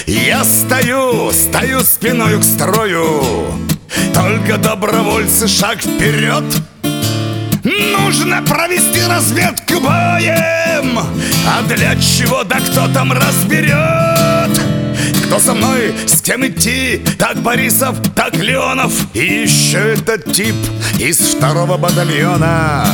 Я стою спиною к строю, только добровольцы шаг вперед. Нужно провести разведку боем, а для чего, да кто там разберет? Кто со мной, с кем идти? Так Борисов, так Леонов и еще этот тип из 2-го батальона.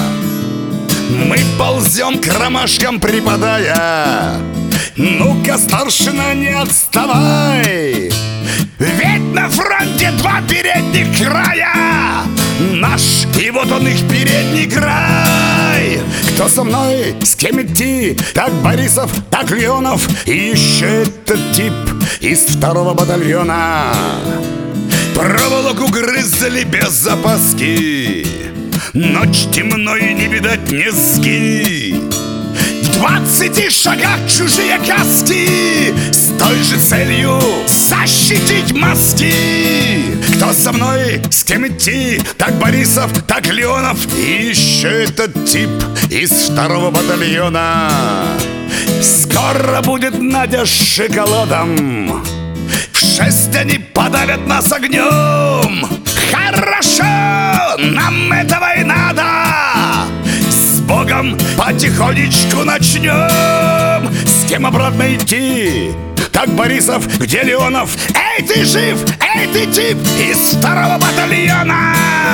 Мы ползем к ромашкам припадая. Ну-ка, старшина, не отставай, ведь на фронте 2 передних края, наш и вот он их передний край. Кто со мной, с кем идти? Так Борисов, так Леонов и еще этот тип из 2-го батальона. Проволоку грызли без запаски, ночь темно и не видать низги. В 20 шагах чужие каски, с той же целью защитить мозги. Кто со мной, с кем идти? Так Борисов, так Леонов и еще этот тип из 2-го батальона. Скоро будет Надя с шоколадом, в 6 они подавят нас огнем. Хорошо, нам этого и надо. С Богом потихонечку начнем. С кем обратно идти? Так Борисов, где Леонов? Эй, ты жив? Эй, ты тип из 2-го батальона?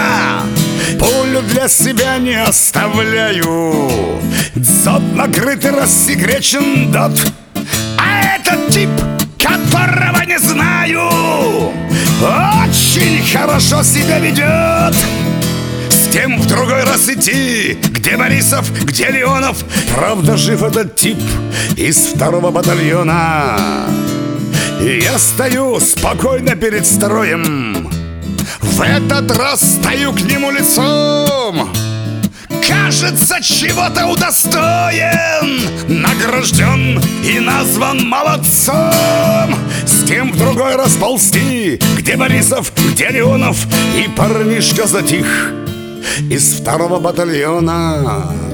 Пулю для себя не оставляю, дзот накрытый, рассекречен дот. А этот тип, которого не знаю, очень хорошо себя ведет. С кем в другой раз идти? Где Борисов, где Леонов? Правда, жив этот тип из 2-го батальона. И я стою спокойно перед строем, в этот раз стою к нему лицом. Кажется, чего-то удостоен, награжден и назван молодцом. С кем в другой раз ползти? Где Борисов, где Леонов? И парнишка затих из 2-го батальона.